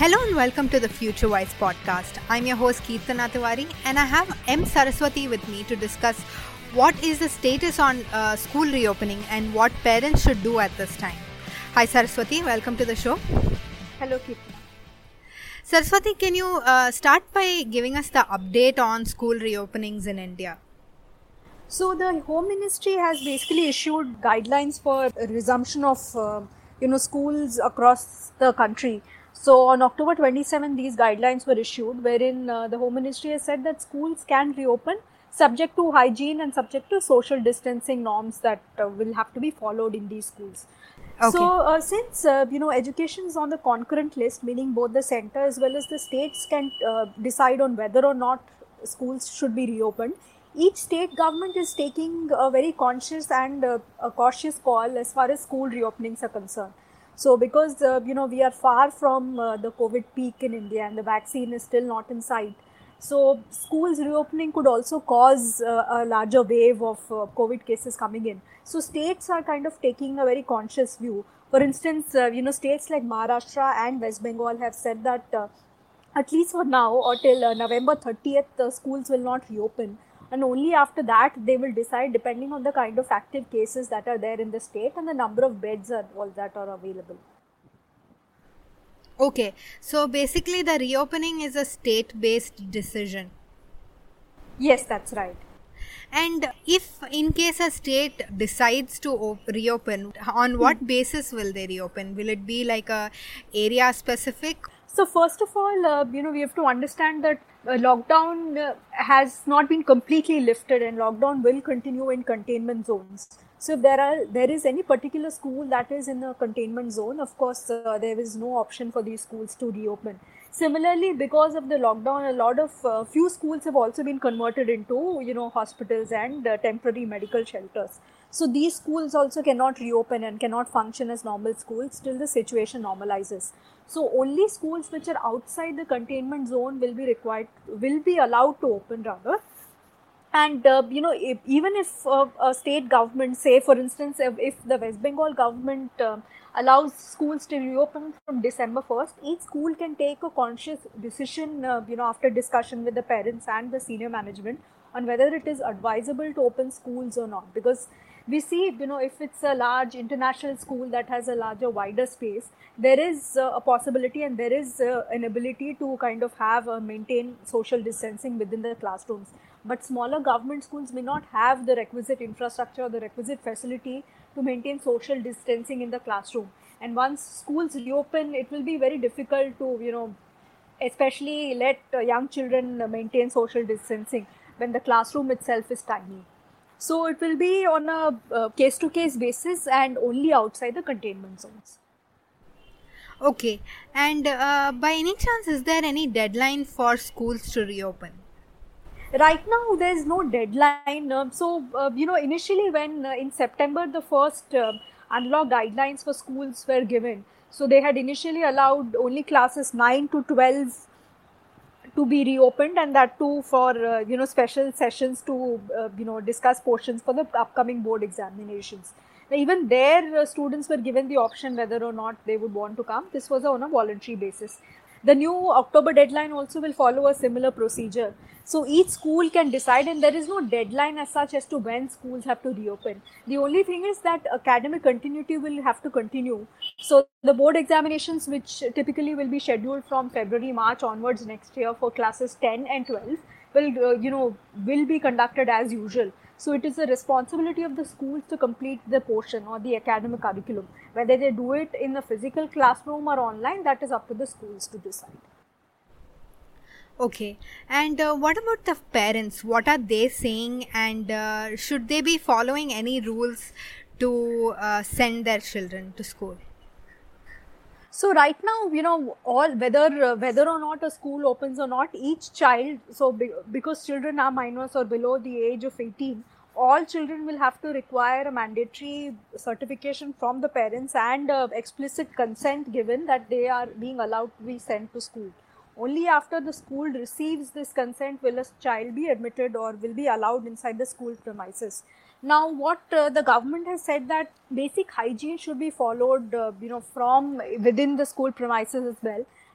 Hello and welcome to the Future Wise podcast. I'm your host Keertana Tiwari and I have M. Saraswati with me to discuss what is the status on school reopening and what parents should do at this time. Hi Saraswati, welcome to the show. Hello Keertana. Saraswati, can you start by giving us the update on school reopenings in India? So the Home Ministry has basically issued guidelines for resumption of schools across the country. So on October 27, these guidelines were issued, wherein the Home Ministry has said that schools can reopen subject to hygiene and subject to social distancing norms that will have to be followed in these schools. Okay. So since education is on the concurrent list, meaning both the center as well as the states can decide on whether or not schools should be reopened, each state government is taking a very conscious and a cautious call as far as school reopenings are concerned. So because we are far from the COVID peak in India and the vaccine is still not in sight, so schools reopening could also cause a larger wave of COVID cases coming in. So states are kind of taking a very conscious view. For instance, states like Maharashtra and West Bengal have said that at least for now or till November 30th, schools will not reopen. And only after that they will decide, depending on the kind of active cases that are there in the state and the number of beds all that are available. Okay, so basically the reopening is a state-based decision. Yes, that's right. And if in case a state decides to reopen, on what basis will they reopen? Will it be like a area specific? So first of all, we have to understand that lockdown has not been completely lifted and lockdown will continue in containment zones. So if there is any particular school that is in a containment zone, of course, there is no option for these schools to reopen. Similarly, because of the lockdown, a lot of few schools have also been converted into, hospitals and temporary medical shelters. So these schools also cannot reopen and cannot function as normal schools till the situation normalizes. So only schools which are outside the containment zone will be allowed to open rather. And even if a state government, say for instance, if the West Bengal government allows schools to reopen from December 1st, each school can take a conscious decision, after discussion with the parents and the senior management on whether it is advisable to open schools or not. Because we see, if it's a large international school that has a wider space, there is a possibility and there is an ability to kind of maintain social distancing within the classrooms. But smaller government schools may not have the requisite infrastructure or the requisite facility to maintain social distancing in the classroom. And once schools reopen, it will be very difficult to, especially let young children maintain social distancing when the classroom itself is tiny. So it will be on a case-to-case basis and only outside the containment zones. Okay, and by any chance, is there any deadline for schools to reopen? Right now, there is no deadline. Initially when in September, the first unlock guidelines for schools were given. So they had initially allowed only classes 9 to 12 to be reopened, and that too for special sessions to discuss portions for the upcoming board examinations. Now, even there students were given the option whether or not they would want to come. This was on a voluntary basis. The new October deadline also will follow a similar procedure. So each school can decide, and there is no deadline as such as to when schools have to reopen. The only thing is that academic continuity will have to continue. So the board examinations, which typically will be scheduled from February, March onwards next year for classes 10 and 12, will be conducted as usual. So it is the responsibility of the schools to complete the portion or the academic curriculum. Whether they do it in the physical classroom or online, that is up to the schools to decide. Okay, and what about the parents? What are they saying, and should they be following any rules to send their children to school? So right now, whether or not a school opens or not, each child, because children are minors or below the age of 18, all children will have to require a mandatory certification from the parents and explicit consent given that they are being allowed to be sent to school. Only after the school receives this consent will a child be admitted or will be allowed inside the school premises. Now, what the government has said that basic hygiene should be followed, from within the school premises as well.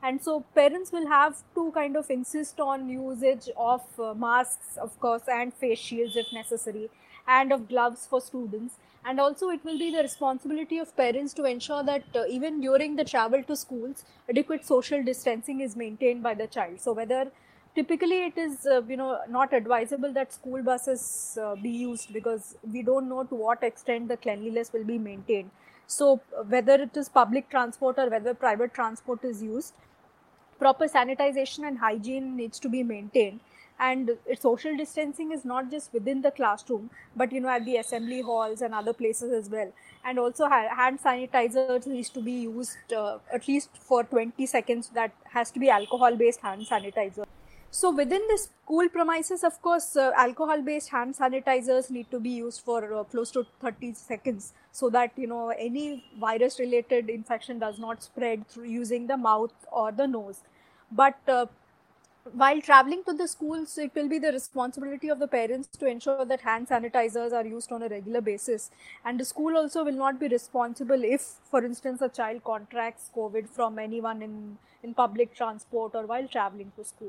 And so parents will have to kind of insist on usage of masks, of course, and face shields if necessary, and of gloves for students. And also it will be the responsibility of parents to ensure that even during the travel to schools, adequate social distancing is maintained by the child. So whether typically it is not advisable that school buses be used, because we don't know to what extent the cleanliness will be maintained. So whether it is public transport or whether private transport is used, proper sanitization and hygiene needs to be maintained. And social distancing is not just within the classroom, but at the assembly halls and other places as well. And also hand sanitizers needs to be used at least for 20 seconds. That has to be alcohol based hand sanitizer. So within the school premises, of course, alcohol based hand sanitizers need to be used for close to 30 seconds, so that any virus related infection does not spread through using the mouth or the nose. But while traveling to the schools, it will be the responsibility of the parents to ensure that hand sanitizers are used on a regular basis. And the school also will not be responsible if, for instance, a child contracts COVID from anyone in public transport or while traveling to school.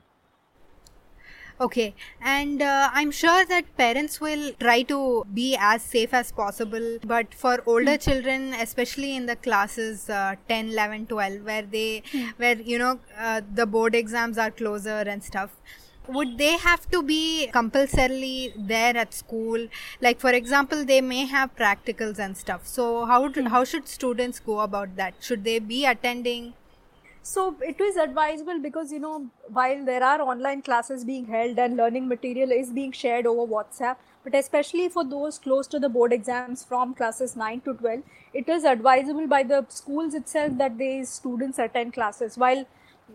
Okay, and I'm sure that parents will try to be as safe as possible, but for older children, especially in the classes 10, 11, 12, where the board exams are closer and stuff, would they have to be compulsorily there at school? Like, for example, they may have practicals and stuff. So how should students go about that? Should they be attending? So it is advisable, because while there are online classes being held and learning material is being shared over WhatsApp, but especially for those close to the board exams from classes 9 to 12, it is advisable by the schools itself that these students attend classes. While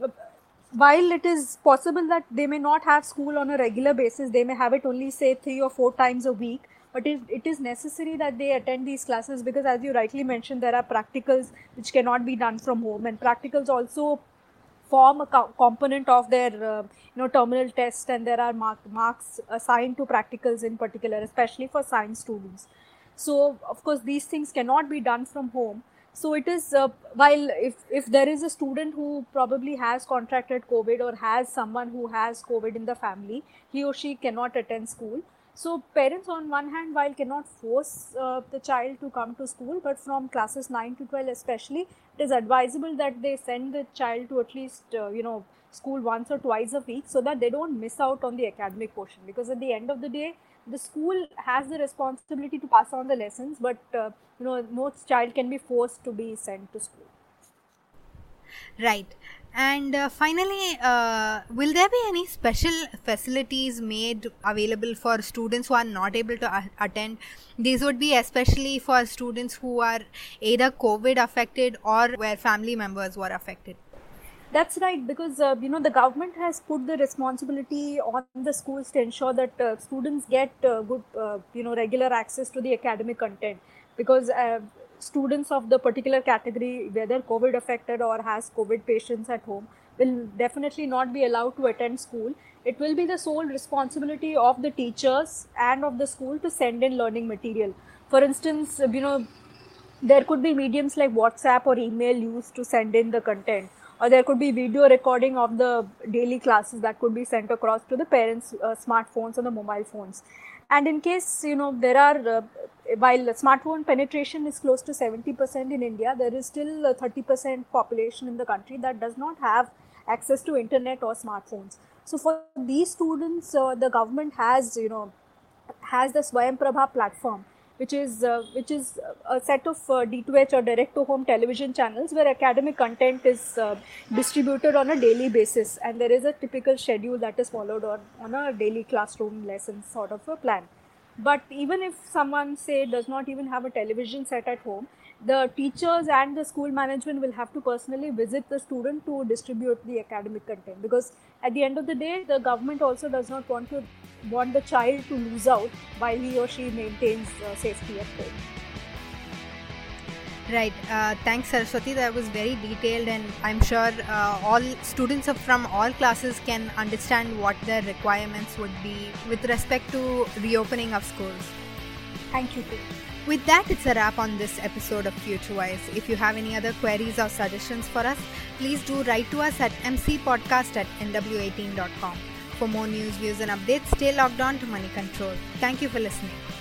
it is possible that they may not have school on a regular basis, they may have it only say 3 or 4 times a week, but it is necessary that they attend these classes, because as you rightly mentioned, there are practicals which cannot be done from home, and practicals also form a component of their terminal test, and there are marks assigned to practicals in particular, especially for science students. So of course these things cannot be done from home. So it is while if there is a student who probably has contracted COVID or has someone who has COVID in the family, he or she cannot attend school. So parents on one hand, while cannot force the child to come to school, but from classes 9 to 12 especially, it is advisable that they send the child to at least school once or twice a week, so that they don't miss out on the academic portion. Because at the end of the day, the school has the responsibility to pass on the lessons, but no child can be forced to be sent to school. Right. And finally, will there be any special facilities made available for students who are not able to attend? These would be especially for students who are either COVID affected or where family members were affected. That's right, because the government has put the responsibility on the schools to ensure that students get good regular access to the academic content, because students of the particular category, whether COVID affected or has COVID patients at home, will definitely not be allowed to attend school. It will be the sole responsibility of the teachers and of the school to send in learning material. For instance, there could be mediums like WhatsApp or email used to send in the content, or there could be video recording of the daily classes that could be sent across to the parents' smartphones or the mobile phones. And in case, there are, while smartphone penetration is close to 70% in India, there is still a 30% population in the country that does not have access to internet or smartphones. So for these students, the government has the Swayam Prabha platform, which is a set of D2H or direct to home television channels where academic content is distributed on a daily basis, and there is a typical schedule that is followed on a daily classroom lesson sort of a plan. But even if someone, say, does not even have a television set at home, the teachers and the school management will have to personally visit the student to distribute the academic content, because at the end of the day, the government also does not want the child to lose out while he or she maintains safety at home. Right. Thanks, Saraswati. That was very detailed, and I'm sure all students from all classes can understand what their requirements would be with respect to reopening of schools. Thank you, too. With that, it's a wrap on this episode of FutureWise. If you have any other queries or suggestions for us, please do write to us at mcpodcast@nw18.com. For more news, views and updates, stay logged on to Money Control. Thank you for listening.